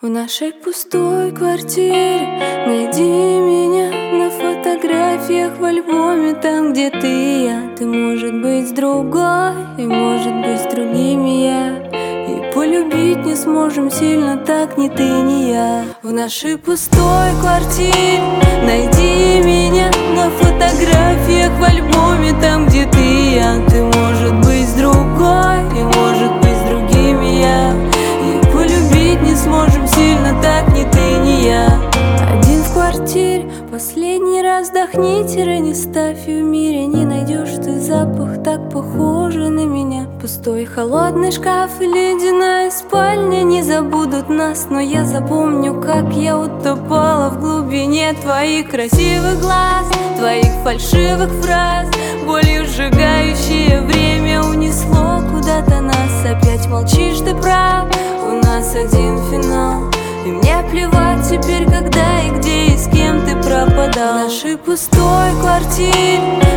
В нашей пустой квартире найди меня на фотографиях в альбоме. Там, где ты и я, ты, может быть, с другой, и, может быть, с другими я. И полюбить не сможем сильно так ни ты, ни я. В нашей пустой квартире найди меня на фотографиях в альбоме. Там, где ты и я, ты, может быть, с другой, и, может быть, с другими я. И полюбить не сможем сильно так ни ты, ни я. Один в квартире, последний раз вдохни, не ставь, и в мире не найдешь ты запах так похожий на меня. Пустой холодный шкаф и ледяная спальня не забудут нас, но я запомню, как я утопала в глубине твоих красивых глаз, твоих фальшивых фраз. Болью сжигающее время унесло куда-то нас. Опять молчишь, ты прав, у нас один финал. И мне плевать теперь, когда и где и с кем ты пропадал. В нашей пустой квартире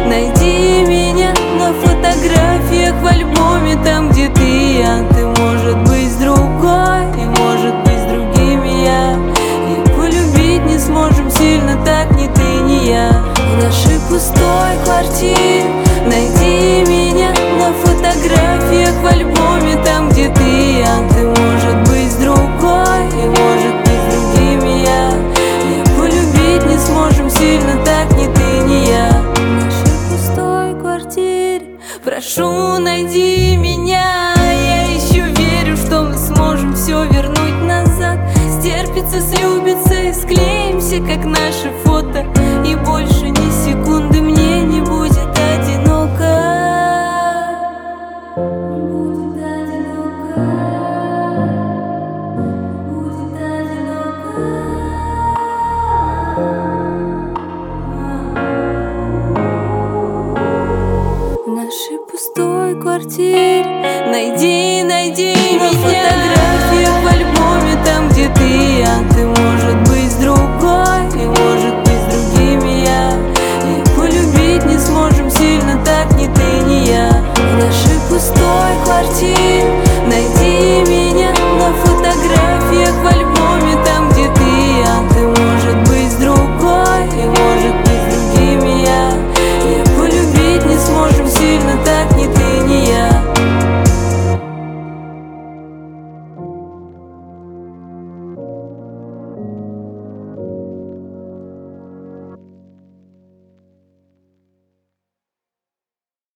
найди меня на фотографиях в альбоме. Там, где ты и я, ты, может быть, с другой, и, может быть, с другими я. И полюбить не сможем сильно так ни ты, ни я. В нашей пустой квартире найди меня на фотографиях в альбоме. Там, где ты и я, ты, может быть, с другой, и, может быть, с другими я. И полюбить не сможем сильно так ни ты, ни я. В нашей пустой квартире прошу, найди меня. Я еще верю, что мы сможем все вернуть назад. Стерпится, слюбится и склеимся, как наши фото. И больше ни секунды мне не будет одиноко. В нашей пустой квартире найди